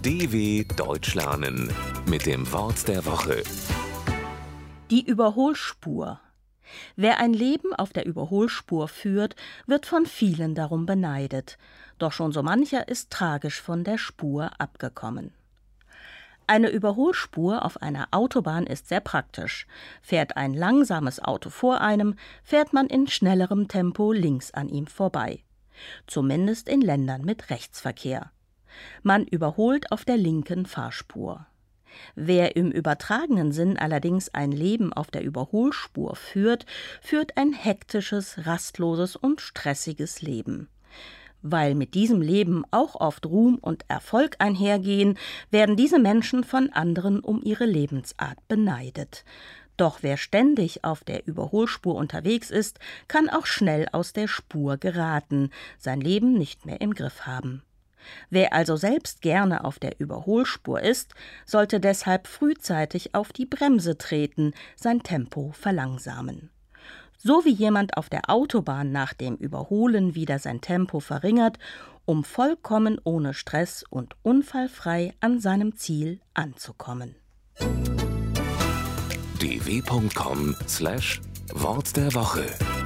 DW Deutsch lernen mit dem Wort der Woche. Die Überholspur. Wer ein Leben auf der Überholspur führt, wird von vielen darum beneidet. Doch schon so mancher ist tragisch von der Spur abgekommen. Eine Überholspur auf einer Autobahn ist sehr praktisch. Fährt ein langsames Auto vor einem, fährt man in schnellerem Tempo links an ihm vorbei. Zumindest in Ländern mit Rechtsverkehr. Man überholt auf der linken Fahrspur. Wer im übertragenen Sinn allerdings ein Leben auf der Überholspur führt, führt ein hektisches, rastloses und stressiges Leben. Weil mit diesem Leben auch oft Ruhm und Erfolg einhergehen, werden diese Menschen von anderen um ihre Lebensart beneidet. Doch wer ständig auf der Überholspur unterwegs ist, kann auch schnell aus der Spur geraten, sein Leben nicht mehr im Griff haben. Wer also selbst gerne auf der Überholspur ist, sollte deshalb frühzeitig auf die Bremse treten, sein Tempo verlangsamen. So wie jemand auf der Autobahn nach dem Überholen wieder sein Tempo verringert, um vollkommen ohne Stress und unfallfrei an seinem Ziel anzukommen. dw.com/Wort der Woche